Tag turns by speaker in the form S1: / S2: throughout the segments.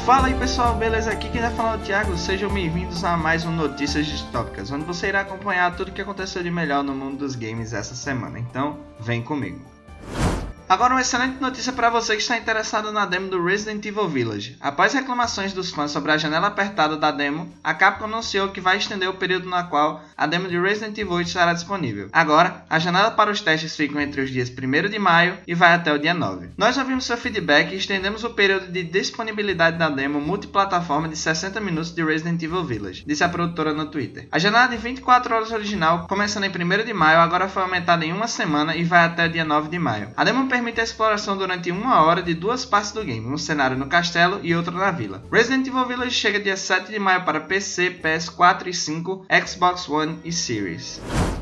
S1: Fala aí pessoal, beleza? Aqui quem tá falando é o Thiago, sejam bem-vindos a mais um Notícias Distópicas, onde você irá acompanhar tudo o que aconteceu de melhor no mundo dos games essa semana, então vem comigo. Agora uma excelente notícia para você que está interessado na demo do Resident Evil Village. Após reclamações dos fãs sobre a janela apertada da demo, a Capcom anunciou que vai estender o período na qual a demo de Resident Evil 8 estará disponível. Agora, a janela para os testes fica entre os dias 1º de maio e vai até o dia 9. Nós ouvimos seu feedback e estendemos o período de disponibilidade da demo multiplataforma de 60 minutos de Resident Evil Village, disse a produtora no Twitter. A janela de 24 horas original, começando em 1º de maio, agora foi aumentada em uma semana e vai até o dia 9 de maio. A demo permite a exploração durante 1 hora de 2 partes do game, um cenário no castelo e outro na vila. Resident Evil Village chega dia 7 de maio para PC, PS4 e 5, Xbox One e Series.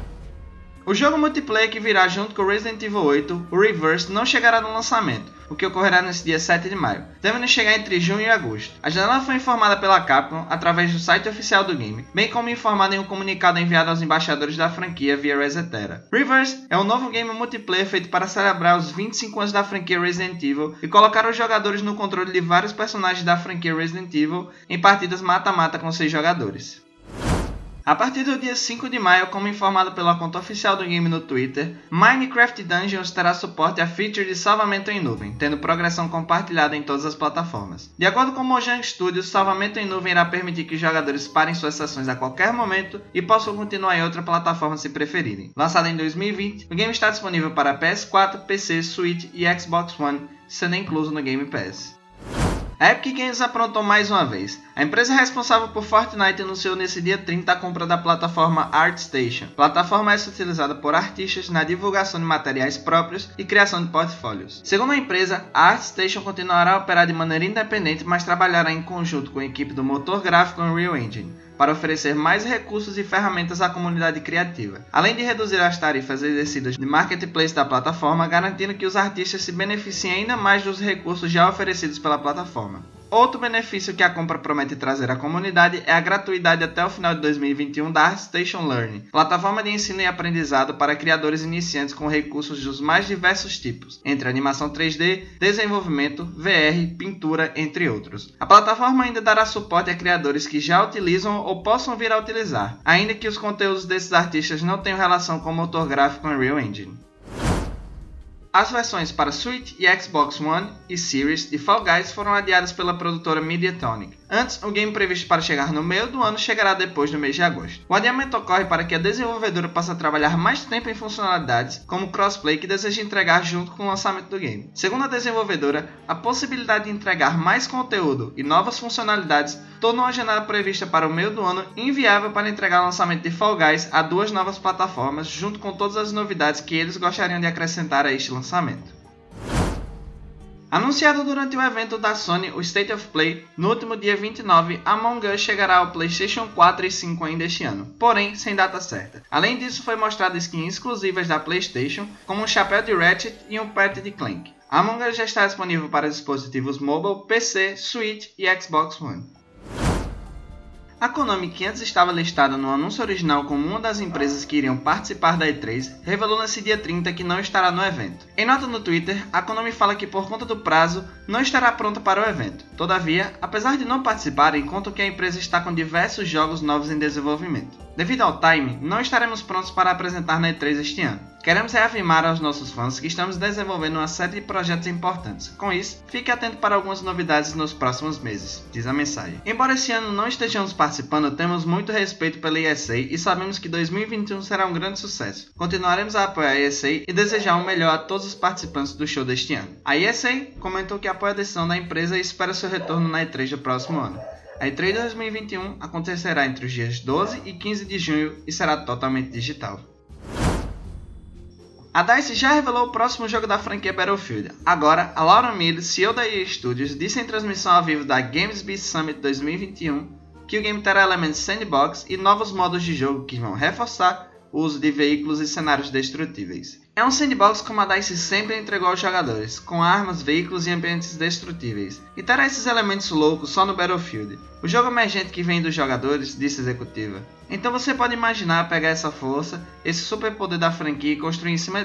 S1: O jogo multiplayer que virá junto com Resident Evil 8, o Reverse, não chegará no lançamento, o que ocorrerá nesse dia 7 de maio, devendo chegar entre junho e agosto. A janela foi informada pela Capcom através do site oficial do game, bem como informada em um comunicado enviado aos embaixadores da franquia via Resetera. Reverse é um novo game multiplayer feito para celebrar os 25 anos da franquia Resident Evil e colocar os jogadores no controle de vários personagens da franquia Resident Evil em partidas mata-mata com 6 jogadores. A partir do dia 5 de maio, como informado pela conta oficial do game no Twitter, Minecraft Dungeons terá suporte a feature de salvamento em nuvem, tendo progressão compartilhada em todas as plataformas. De acordo com Mojang Studios, salvamento em nuvem irá permitir que os jogadores parem suas sessões a qualquer momento e possam continuar em outra plataforma se preferirem. Lançado em 2020, o game está disponível para PS4, PC, Switch e Xbox One, sendo incluso no Game Pass. A Epic Games aprontou mais uma vez. A empresa responsável por Fortnite anunciou nesse dia 30 a compra da plataforma ArtStation. A plataforma é utilizada por artistas na divulgação de materiais próprios e criação de portfólios. Segundo a empresa, a ArtStation continuará a operar de maneira independente, mas trabalhará em conjunto com a equipe do motor gráfico Unreal Engine, para oferecer mais recursos e ferramentas à comunidade criativa, além de reduzir as tarifas exercidas de marketplace da plataforma, garantindo que os artistas se beneficiem ainda mais dos recursos já oferecidos pela plataforma. Outro benefício que a compra promete trazer à comunidade é a gratuidade até o final de 2021 da ArtStation Learning, plataforma de ensino e aprendizado para criadores iniciantes com recursos dos mais diversos tipos, entre animação 3D, desenvolvimento, VR, pintura, entre outros. A plataforma ainda dará suporte a criadores que já utilizam ou possam vir a utilizar, ainda que os conteúdos desses artistas não tenham relação com o motor gráfico Unreal Engine. As versões para Switch e Xbox One e Series de Fall Guys foram adiadas pela produtora Mediatonic. Antes, o game previsto para chegar no meio do ano chegará depois do mês de agosto. O adiamento ocorre para que a desenvolvedora possa trabalhar mais tempo em funcionalidades como crossplay que deseja entregar junto com o lançamento do game. Segundo a desenvolvedora, a possibilidade de entregar mais conteúdo e novas funcionalidades tornou a janela prevista para o meio do ano inviável para entregar o lançamento de Fall Guys a 2 novas plataformas, junto com todas as novidades que eles gostariam de acrescentar a este lançamento. Anunciado durante o evento da Sony, o State of Play, no último dia 29, Among Us chegará ao PlayStation 4 e 5 ainda este ano, porém sem data certa. Além disso, foi mostrado skins exclusivas da PlayStation, como um chapéu de Ratchet e um pet de Clank. Among Us já está disponível para dispositivos mobile, PC, Switch e Xbox One. A Konami, que antes estava listada no anúncio original como uma das empresas que iriam participar da E3, revelou nesse dia 30 que não estará no evento. Em nota no Twitter, a Konami fala que por conta do prazo, não estará pronta para o evento. Todavia, apesar de não participarem, contam que a empresa está com diversos jogos novos em desenvolvimento. Devido ao timing, não estaremos prontos para apresentar na E3 este ano. Queremos reafirmar aos nossos fãs que estamos desenvolvendo uma série de projetos importantes. Com isso, fique atento para algumas novidades nos próximos meses, diz a mensagem. Embora esse ano não estejamos participando, temos muito respeito pela ESA e sabemos que 2021 será um grande sucesso. Continuaremos a apoiar a ESA e desejar o melhor a todos os participantes do show deste ano. A ESA comentou que apoia a decisão da empresa e espera seu retorno na E3 do próximo ano. A E3 de 2021 acontecerá entre os dias 12 e 15 de junho e será totalmente digital. A DICE já revelou o próximo jogo da franquia Battlefield. Agora, a Laura Miller, CEO da EA Studios, disse em transmissão ao vivo da Gamesbeat Summit 2021 que o game terá elementos sandbox e novos modos de jogo que vão reforçar o uso de veículos e cenários destrutíveis. É um sandbox como a DICE sempre entregou aos jogadores, com armas, veículos e ambientes destrutíveis, e terá esses elementos loucos só no Battlefield, o jogo emergente que vem dos jogadores, disse a executiva. Então você pode imaginar pegar essa força, esse superpoder da franquia e construir em cima disso.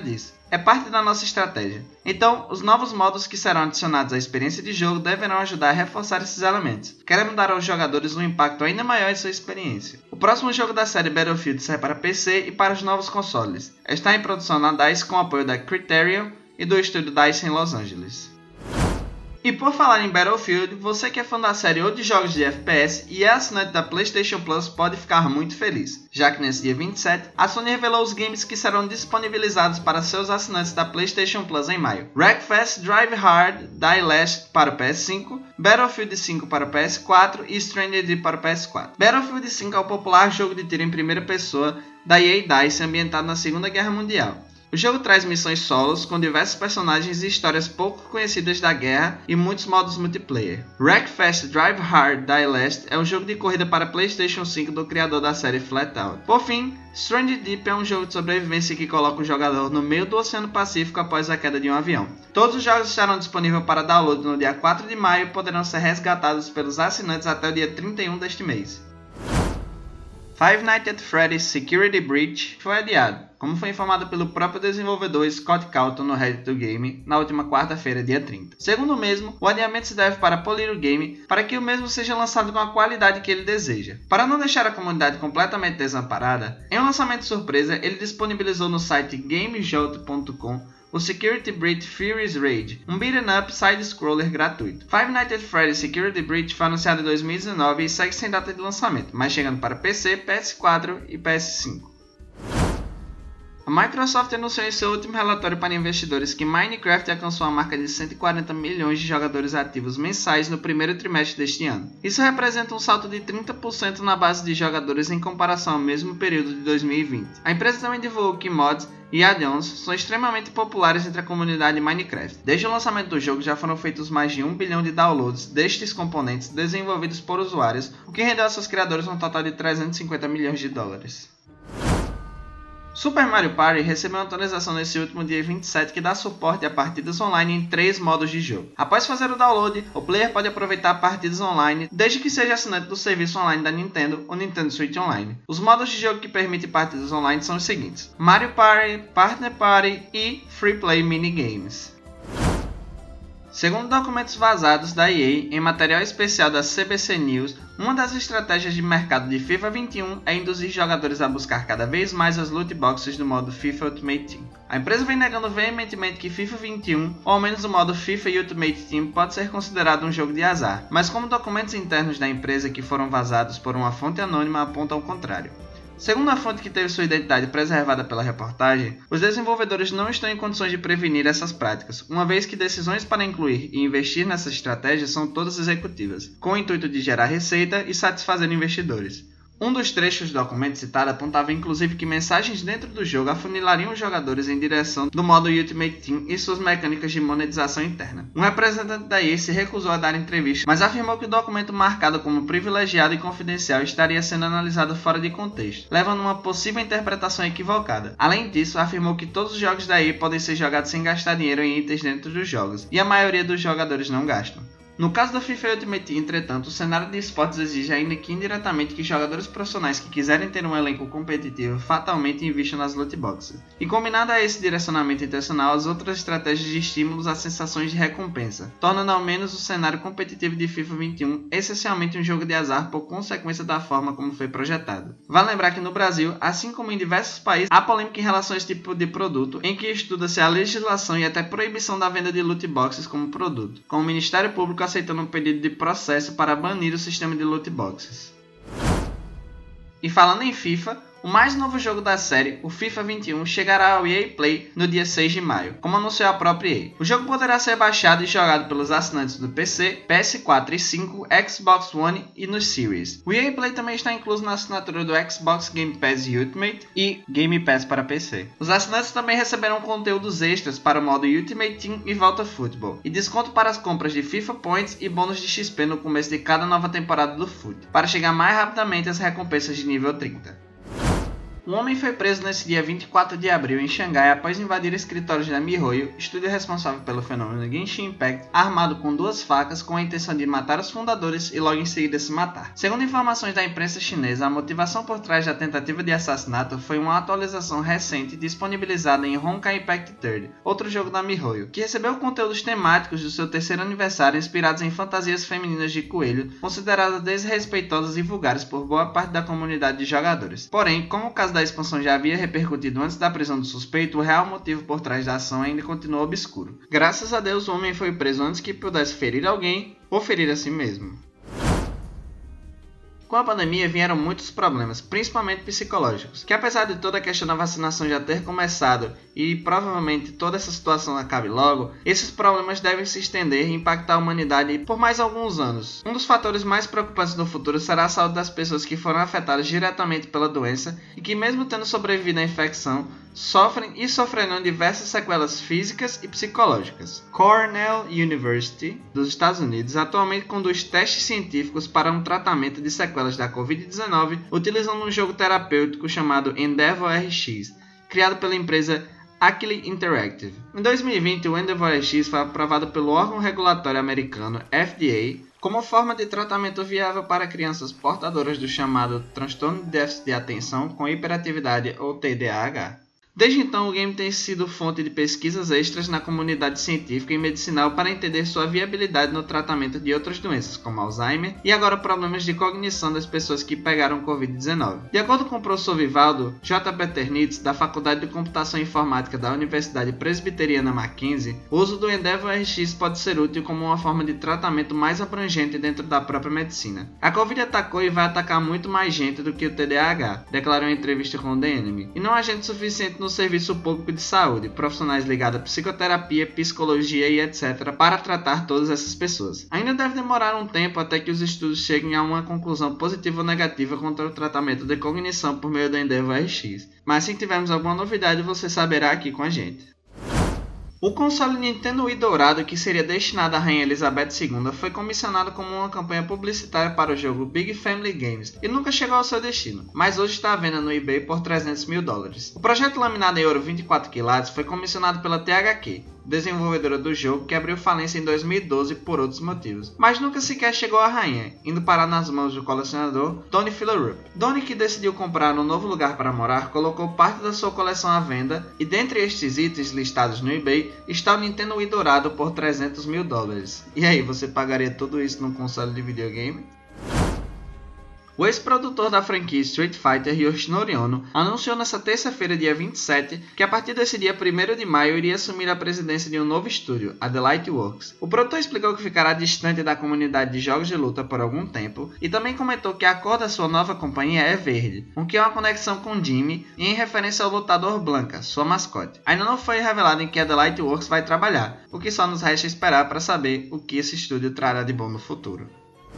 S1: é parte da nossa estratégia. Então, os novos modos que serão adicionados à experiência de jogo deverão ajudar a reforçar esses elementos. Queremos dar aos jogadores um impacto ainda maior em sua experiência. O próximo jogo da série Battlefield sai para PC e para os novos consoles. Está em produção na DICE com o apoio da Criterion e do estúdio DICE em Los Angeles. E por falar em Battlefield, você que é fã da série ou de jogos de FPS e é assinante da PlayStation Plus pode ficar muito feliz, já que nesse dia 27, a Sony revelou os games que serão disponibilizados para seus assinantes da PlayStation Plus em maio. Wreckfest Drive Hard Die Last para o PS5, Battlefield 5 para o PS4 e Stranded para o PS4. Battlefield 5 é o popular jogo de tiro em primeira pessoa da EA DICE ambientado na Segunda Guerra Mundial. O jogo traz missões solos com diversos personagens e histórias pouco conhecidas da guerra e muitos modos multiplayer. Wreckfest Drive Hard Die Last é um jogo de corrida para PlayStation 5 do criador da série Flatout. Por fim, Stranded Deep é um jogo de sobrevivência que coloca o jogador no meio do Oceano Pacífico após a queda de um avião. Todos os jogos estarão disponíveis para download no dia 4 de maio e poderão ser resgatados pelos assinantes até o dia 31 deste mês. Five Nights at Freddy's Security Breach foi adiado, como foi informado pelo próprio desenvolvedor Scott Calton no Reddit do game na última quarta-feira, dia 30. Segundo o mesmo, o adiamento se deve para polir o game para que o mesmo seja lançado com a qualidade que ele deseja. Para não deixar a comunidade completamente desamparada, em um lançamento surpresa, ele disponibilizou no site GameJolt.com o Security Breach Fury's Rage, um beat'em up side-scroller gratuito. Five Nights at Freddy's Security Breach foi anunciado em 2019 e segue sem data de lançamento, mas chegando para PC, PS4 e PS5. A Microsoft anunciou em seu último relatório para investidores que Minecraft alcançou a marca de 140 milhões de jogadores ativos mensais no primeiro trimestre deste ano. Isso representa um salto de 30% na base de jogadores em comparação ao mesmo período de 2020. A empresa também divulgou que mods e add-ons são extremamente populares entre a comunidade Minecraft. Desde o lançamento do jogo já foram feitos mais de 1 bilhão de downloads destes componentes desenvolvidos por usuários, o que rendeu a seus criadores um total de 350 milhões de dólares. Super Mario Party recebeu uma atualização nesse último dia 27 que dá suporte a partidas online em 3 modos de jogo. Após fazer o download, o player pode aproveitar partidas online desde que seja assinante do serviço online da Nintendo, o Nintendo Switch Online. Os modos de jogo que permitem partidas online são os seguintes: Mario Party, Partner Party e Free Play Minigames. Segundo documentos vazados da EA em material especial da CBC News, uma das estratégias de mercado de FIFA 21 é induzir jogadores a buscar cada vez mais as loot boxes do modo FIFA Ultimate Team. A empresa vem negando veementemente que FIFA 21, ou ao menos o modo FIFA Ultimate Team, pode ser considerado um jogo de azar, mas como documentos internos da empresa que foram vazados por uma fonte anônima apontam o contrário. Segundo a fonte que teve sua identidade preservada pela reportagem, os desenvolvedores não estão em condições de prevenir essas práticas, uma vez que decisões para incluir e investir nessas estratégias são todas executivas, com o intuito de gerar receita e satisfazer investidores. Um dos trechos do documento citado apontava inclusive que mensagens dentro do jogo afunilariam os jogadores em direção do modo Ultimate Team e suas mecânicas de monetização interna. Um representante da EA se recusou a dar entrevista, mas afirmou que o documento marcado como privilegiado e confidencial estaria sendo analisado fora de contexto, levando a uma possível interpretação equivocada. Além disso, afirmou que todos os jogos da EA podem ser jogados sem gastar dinheiro em itens dentro dos jogos, e a maioria dos jogadores não gastam. No caso do FIFA Ultimate Team, entretanto, o cenário de esportes exige ainda que indiretamente que jogadores profissionais que quiserem ter um elenco competitivo fatalmente invistam nas loot boxes. E combinado a esse direcionamento intencional, as outras estratégias de estímulos às sensações de recompensa, tornando ao menos o cenário competitivo de FIFA 21 essencialmente um jogo de azar por consequência da forma como foi projetado. Vale lembrar que no Brasil, assim como em diversos países, há polêmica em relação a esse tipo de produto, em que estuda-se a legislação e até proibição da venda de loot boxes como produto, com o Ministério Público aceitando um pedido de processo para banir o sistema de loot boxes. E falando em FIFA, o mais novo jogo da série, o FIFA 21, chegará ao EA Play no dia 6 de maio, como anunciou a própria EA. O jogo poderá ser baixado e jogado pelos assinantes do PC, PS4 e 5, Xbox One e no Series. O EA Play também está incluso na assinatura do Xbox Game Pass Ultimate e Game Pass para PC. Os assinantes também receberão conteúdos extras para o modo Ultimate Team e Volta Football, e desconto para as compras de FIFA Points e bônus de XP no começo de cada nova temporada do FUT, para chegar mais rapidamente às recompensas de nível 30. Um homem foi preso nesse dia 24 de abril em Xangai após invadir escritórios da MiHoYo, estúdio responsável pelo fenômeno Genshin Impact, armado com 2 facas com a intenção de matar os fundadores e logo em seguida se matar. Segundo informações da imprensa chinesa, a motivação por trás da tentativa de assassinato foi uma atualização recente disponibilizada em Honkai Impact 3, outro jogo da MiHoYo, que recebeu conteúdos temáticos do seu 3º aniversário inspirados em fantasias femininas de coelho, consideradas desrespeitosas e vulgares por boa parte da comunidade de jogadores. Porém, como o caso da expansão já havia repercutido antes da prisão do suspeito, o real motivo por trás da ação ainda continua obscuro. Graças a Deus, o homem foi preso antes que pudesse ferir alguém ou ferir a si mesmo. Com a pandemia vieram muitos problemas, principalmente psicológicos, que apesar de toda a questão da vacinação já ter começado e provavelmente toda essa situação acabe logo, esses problemas devem se estender e impactar a humanidade por mais alguns anos. Um dos fatores mais preocupantes no futuro será a saúde das pessoas que foram afetadas diretamente pela doença e que, mesmo tendo sobrevivido à infecção, sofrem e sofrerão diversas sequelas físicas e psicológicas. Cornell University, dos Estados Unidos, atualmente conduz testes científicos para um tratamento de sequelas da Covid-19 utilizando um jogo terapêutico chamado Endeavor RX, criado pela empresa Akili Interactive. Em 2020, o Endeavor RX foi aprovado pelo órgão regulatório americano FDA como forma de tratamento viável para crianças portadoras do chamado transtorno de déficit de atenção com hiperatividade ou TDAH. Desde então, o game tem sido fonte de pesquisas extras na comunidade científica e medicinal para entender sua viabilidade no tratamento de outras doenças, como Alzheimer, e agora problemas de cognição das pessoas que pegaram Covid-19. De acordo com o professor Vivaldo J. Peternitz, da Faculdade de Computação e Informática da Universidade Presbiteriana Mackenzie, o uso do Endeavor RX pode ser útil como uma forma de tratamento mais abrangente dentro da própria medicina. A Covid atacou e vai atacar muito mais gente do que o TDAH, declarou em entrevista com o The Enemy, e não há gente suficiente no serviço público de saúde, profissionais ligados à psicoterapia, psicologia e etc. para tratar todas essas pessoas. Ainda deve demorar um tempo até que os estudos cheguem a uma conclusão positiva ou negativa contra o tratamento de cognição por meio do Endeavor RX, mas se tivermos alguma novidade você saberá aqui com a gente. O console Nintendo Wii dourado, que seria destinado à Rainha Elizabeth II, foi comissionado como uma campanha publicitária para o jogo Big Family Games e nunca chegou ao seu destino, mas hoje está à venda no eBay por $300 mil. O projeto laminado em ouro 24 quilates foi comissionado pela THQ, desenvolvedora do jogo, que abriu falência em 2012 por outros motivos, mas nunca sequer chegou à rainha, indo parar nas mãos do colecionador Donny Fillerup. Donny, que decidiu comprar um novo lugar para morar, colocou parte da sua coleção à venda e dentre estes itens listados no eBay está o Nintendo Wii dourado por $300 mil. E aí, você pagaria tudo isso num console de videogame? O ex-produtor da franquia Street Fighter, Yoshinori Ono, anunciou nesta terça-feira, dia 27, que a partir desse dia 1º de maio iria assumir a presidência de um novo estúdio, a The Lightworks. O produtor explicou que ficará distante da comunidade de jogos de luta por algum tempo e também comentou que a cor da sua nova companhia é verde, o que é uma conexão com Jimmy e em referência ao lutador Blanka, sua mascote. Ainda não foi revelado em que a The Lightworks vai trabalhar, o que só nos resta esperar para saber o que esse estúdio trará de bom no futuro.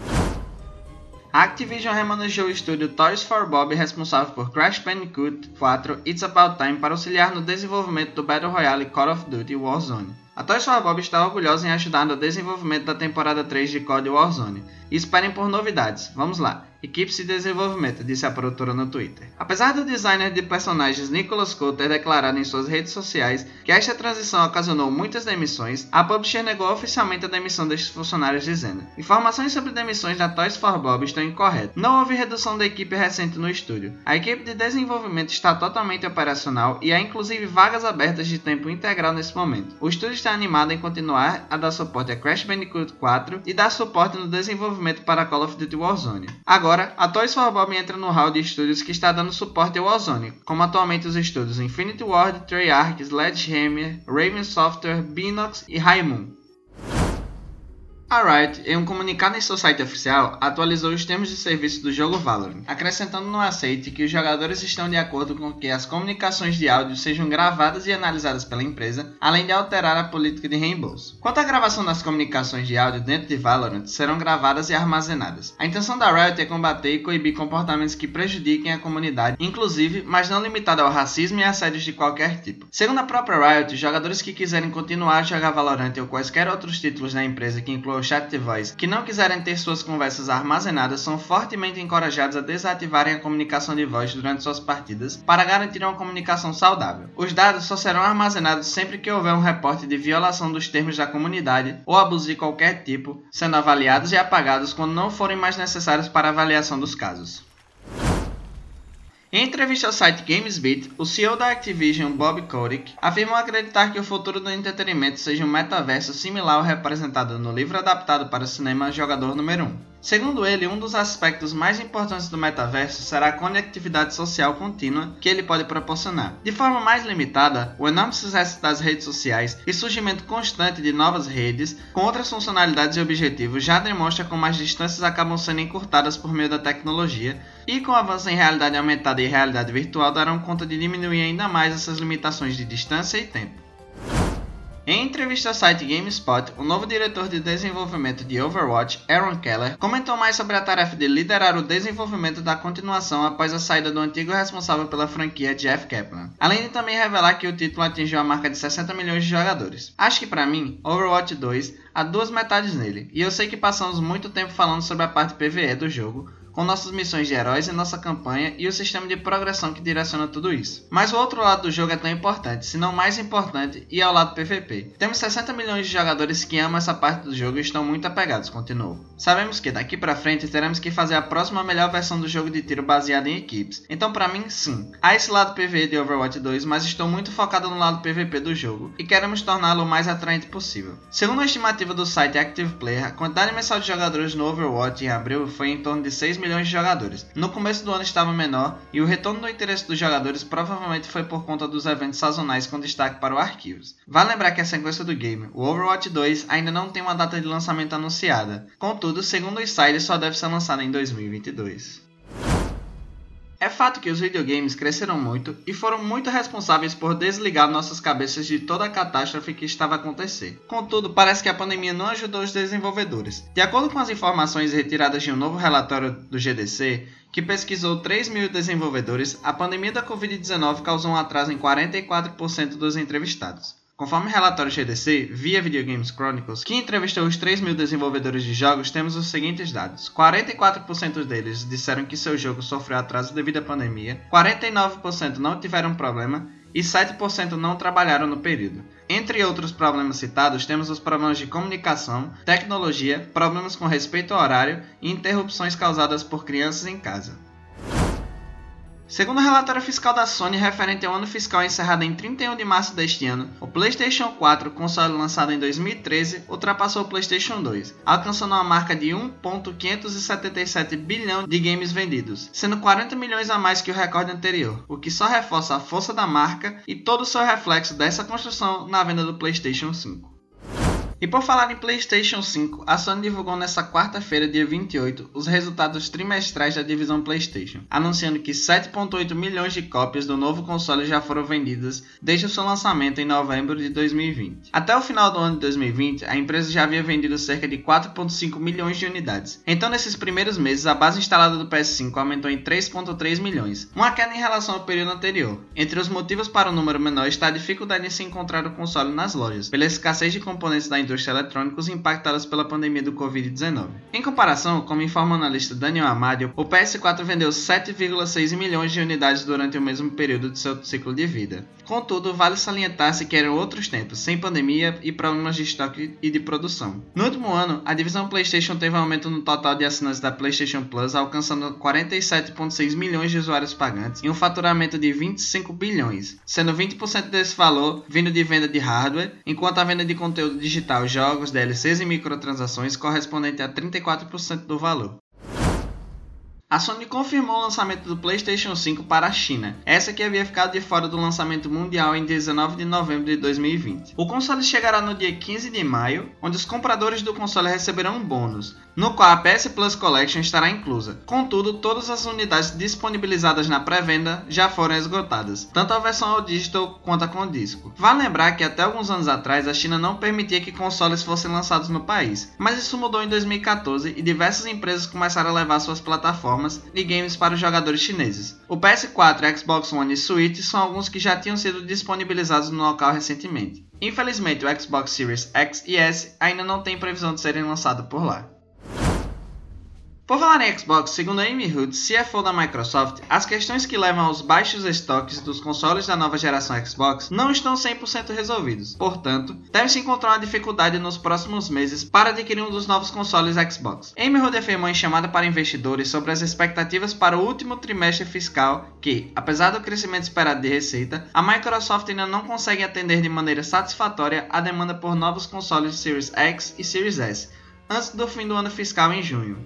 S1: A Activision remanejou o estúdio Toys for Bob, responsável por Crash Bandicoot 4 It's About Time, para auxiliar no desenvolvimento do Battle Royale Call of Duty Warzone. A Toys for Bob está orgulhosa em ajudar no desenvolvimento da temporada 3 de COD Warzone. E esperem por novidades. Vamos lá. Equipe de desenvolvimento, disse a produtora no Twitter. Apesar do designer de personagens Nicholas Cole ter declarado em suas redes sociais que esta transição ocasionou muitas demissões, a publisher negou oficialmente a demissão destes funcionários, dizendo: informações sobre demissões da Toys for Bob estão incorretas. Não houve redução da equipe recente no estúdio. A equipe de desenvolvimento está totalmente operacional e há inclusive vagas abertas de tempo integral nesse momento. O estúdio está animado em continuar a dar suporte a Crash Bandicoot 4 e dar suporte no desenvolvimento para Call of Duty Warzone. Agora, a Toys for Bob entra no hall de estúdios que está dando suporte ao Warzone, como atualmente os estúdios Infinity Ward, Treyarch, Sledgehammer, Raven Software, Binox e Raimon. A Riot, em um comunicado em seu site oficial, atualizou os termos de serviço do jogo Valorant, acrescentando no aceite que os jogadores estão de acordo com que as comunicações de áudio sejam gravadas e analisadas pela empresa, além de alterar a política de reembolso. Quanto à gravação das comunicações de áudio dentro de Valorant, serão gravadas e armazenadas. A intenção da Riot é combater e coibir comportamentos que prejudiquem a comunidade, inclusive, mas não limitado ao racismo e assédios de qualquer tipo. Segundo a própria Riot, os jogadores que quiserem continuar a jogar Valorant ou quaisquer outros títulos da empresa que incluam pelo chat de voz que não quiserem ter suas conversas armazenadas são fortemente encorajados a desativarem a comunicação de voz durante suas partidas para garantir uma comunicação saudável. Os dados só serão armazenados sempre que houver um reporte de violação dos termos da comunidade ou abuso de qualquer tipo, sendo avaliados e apagados quando não forem mais necessários para a avaliação dos casos. Em entrevista ao site GamesBeat, o CEO da Activision, Bob Kotick, afirmou acreditar que o futuro do entretenimento seja um metaverso similar ao representado no livro adaptado para o cinema Jogador Número 1. Segundo ele, um dos aspectos mais importantes do metaverso será a conectividade social contínua que ele pode proporcionar. De forma mais limitada, o enorme sucesso das redes sociais e surgimento constante de novas redes com outras funcionalidades e objetivos já demonstra como as distâncias acabam sendo encurtadas por meio da tecnologia e com o avanço em realidade aumentada e realidade virtual darão conta de diminuir ainda mais essas limitações de distância e tempo. Em entrevista ao site GameSpot, o novo diretor de desenvolvimento de Overwatch, Aaron Keller, comentou mais sobre a tarefa de liderar o desenvolvimento da continuação após a saída do antigo responsável pela franquia, Jeff Kaplan, além de também revelar que o título atingiu a marca de 60 milhões de jogadores. Acho que pra mim, Overwatch 2 há duas metades nele, e eu sei que passamos muito tempo falando sobre a parte PvE do jogo, com nossas missões de heróis e nossa campanha e o sistema de progressão que direciona tudo isso. Mas o outro lado do jogo é tão importante, se não mais importante, e é o lado PvP. Temos 60 milhões de jogadores que amam essa parte do jogo e estão muito apegados, continuou. Sabemos que daqui pra frente teremos que fazer a próxima melhor versão do jogo de tiro baseada em equipes. Então pra mim, sim, há esse lado PvE de Overwatch 2, mas estou muito focado no lado PvP do jogo e queremos torná-lo o mais atraente possível. Segundo a estimativa do site Active Player, a quantidade mensal de jogadores no Overwatch em abril foi em torno de 6 milhões de jogadores. No começo do ano estava menor e o retorno do interesse dos jogadores provavelmente foi por conta dos eventos sazonais com destaque para o Arquivos. Vale lembrar que a sequência do game, o Overwatch 2, ainda não tem uma data de lançamento anunciada. Contudo, segundo os sites, só deve ser lançado em 2022. É fato que os videogames cresceram muito e foram muito responsáveis por desligar nossas cabeças de toda a catástrofe que estava a acontecer. Contudo, parece que a pandemia não ajudou os desenvolvedores. De acordo com as informações retiradas de um novo relatório do GDC, que pesquisou 3 mil desenvolvedores, a pandemia da Covid-19 causou um atraso em 44% dos entrevistados. Conforme o relatório GDC, via Video Games Chronicles, que entrevistou os 3 mil desenvolvedores de jogos, temos os seguintes dados. 44% deles disseram que seu jogo sofreu atraso devido à pandemia, 49% não tiveram problema e 7% não trabalharam no período. Entre outros problemas citados, temos os problemas de comunicação, tecnologia, problemas com respeito ao horário e interrupções causadas por crianças em casa. Segundo o relatório fiscal da Sony referente ao ano fiscal encerrado em 31 de março deste ano, o PlayStation 4, console lançado em 2013, ultrapassou o PlayStation 2, alcançando uma marca de 1,577 bilhão de games vendidos, sendo 40 milhões a mais que o recorde anterior, o que só reforça a força da marca e todo o seu reflexo dessa construção na venda do PlayStation 5. E por falar em PlayStation 5, a Sony divulgou nesta quarta-feira, dia 28, os resultados trimestrais da divisão PlayStation, anunciando que 7,8 milhões de cópias do novo console já foram vendidas desde o seu lançamento em novembro de 2020. Até o final do ano de 2020, a empresa já havia vendido cerca de 4,5 milhões de unidades. Então, nesses primeiros meses, a base instalada do PS5 aumentou em 3,3 milhões, uma queda em relação ao período anterior. Entre os motivos para o número menor está a dificuldade em se encontrar o console nas lojas, pela escassez de componentes da indústria eletrônicos impactadas pela pandemia do Covid-19. Em comparação, como informa o analista Daniel Amadio, o PS4 vendeu 7,6 milhões de unidades durante o mesmo período de seu ciclo de vida. Contudo, vale salientar-se que eram outros tempos, sem pandemia e problemas de estoque e de produção. No último ano, a divisão PlayStation teve um aumento no total de assinantes da PlayStation Plus, alcançando 47,6 milhões de usuários pagantes e um faturamento de 25 bilhões, sendo 20% desse valor vindo de venda de hardware, enquanto a venda de conteúdo digital, jogos, DLCs e microtransações correspondente a 34% do valor. A Sony confirmou o lançamento do PlayStation 5 para a China, essa que havia ficado de fora do lançamento mundial em 19 de novembro de 2020. O console chegará no dia 15 de maio, onde os compradores do console receberão um bônus, no qual a PS Plus Collection estará inclusa. Contudo, todas as unidades disponibilizadas na pré-venda já foram esgotadas, tanto a versão ao digital quanto a com disco. Vale lembrar que até alguns anos atrás a China não permitia que consoles fossem lançados no país, mas isso mudou em 2014 e diversas empresas começaram a levar suas plataformas plataformas e games para os jogadores chineses. O PS4, Xbox One e Switch são alguns que já tinham sido disponibilizados no local recentemente. Infelizmente, o Xbox Series X e S ainda não tem previsão de serem lançados por lá. Por falar em Xbox, segundo Amy Hood, CFO da Microsoft, as questões que levam aos baixos estoques dos consoles da nova geração Xbox não estão 100% resolvidos. Portanto, deve-se encontrar uma dificuldade nos próximos meses para adquirir um dos novos consoles Xbox. Amy Hood afirmou em chamada para investidores sobre as expectativas para o último trimestre fiscal que, apesar do crescimento esperado de receita, a Microsoft ainda não consegue atender de maneira satisfatória a demanda por novos consoles Series X e Series S, antes do fim do ano fiscal em junho.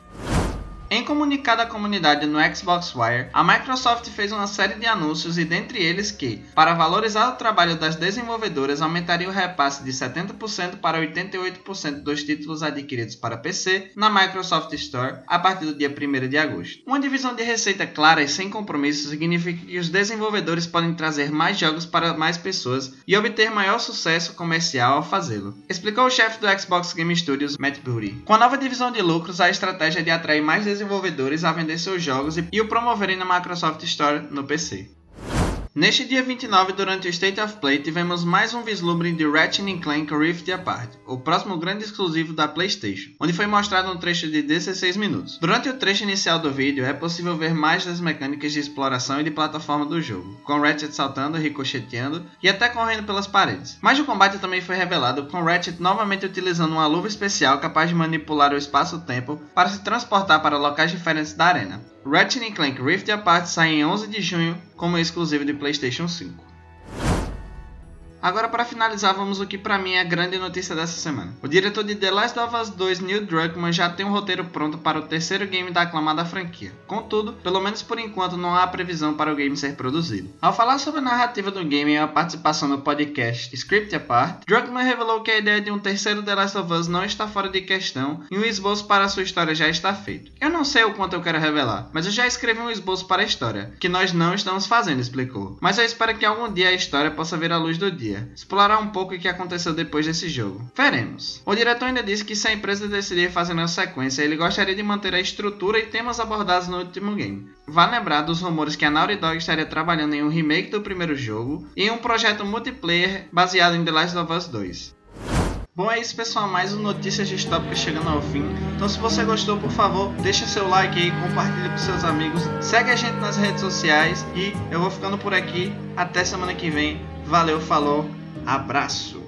S1: Em comunicado à comunidade no Xbox Wire, a Microsoft fez uma série de anúncios e dentre eles que, para valorizar o trabalho das desenvolvedoras, aumentaria o repasse de 70% para 88% dos títulos adquiridos para PC na Microsoft Store a partir do dia 1º de agosto. Uma divisão de receita clara e sem compromisso significa que os desenvolvedores podem trazer mais jogos para mais pessoas e obter maior sucesso comercial ao fazê-lo, explicou o chefe do Xbox Game Studios, Matt Booty. Com a nova divisão de lucros, a estratégia é de atrair mais desenvolvedores a vender seus jogos e o promoverem na Microsoft Store no PC. Neste dia 29, durante o State of Play, tivemos mais um vislumbre de Ratchet & Clank Rift Apart, o próximo grande exclusivo da PlayStation, onde foi mostrado um trecho de 16 minutos. Durante o trecho inicial do vídeo, é possível ver mais das mecânicas de exploração e de plataforma do jogo, com Ratchet saltando, ricocheteando e até correndo pelas paredes. Mas o combate também foi revelado, com Ratchet novamente utilizando uma luva especial capaz de manipular o espaço-tempo para se transportar para locais diferentes da arena. Ratchet & Clank Rift Apart sai em 11 de junho como exclusivo de PlayStation 5. Agora, para finalizar, vamos ao que para mim é a grande notícia dessa semana. O diretor de The Last of Us 2, Neil Druckmann, já tem um roteiro pronto para o terceiro game da aclamada franquia. Contudo, pelo menos por enquanto, não há previsão para o game ser produzido. Ao falar sobre a narrativa do game em uma participação no podcast Script Apart, Druckmann revelou que a ideia de um terceiro The Last of Us não está fora de questão e um esboço para a sua história já está feito. Eu não sei o quanto eu quero revelar, mas eu já escrevi um esboço para a história, que nós não estamos fazendo, explicou. Mas eu espero que algum dia a história possa ver a luz do dia. Explorar um pouco o que aconteceu depois desse jogo. Veremos. O diretor ainda disse que se a empresa decidir fazer uma sequência, ele gostaria de manter a estrutura e temas abordados no último game. Vale lembrar dos rumores que a Naughty Dog estaria trabalhando em um remake do primeiro jogo e em um projeto multiplayer baseado em The Last of Us 2. Bom, é isso, pessoal, mais um Notícias Distópicas chegando ao fim. Então, se você gostou, por favor, deixa seu like aí, compartilha com seus amigos, segue a gente nas redes sociais e eu vou ficando por aqui. Até semana que vem. Valeu, falou, abraço!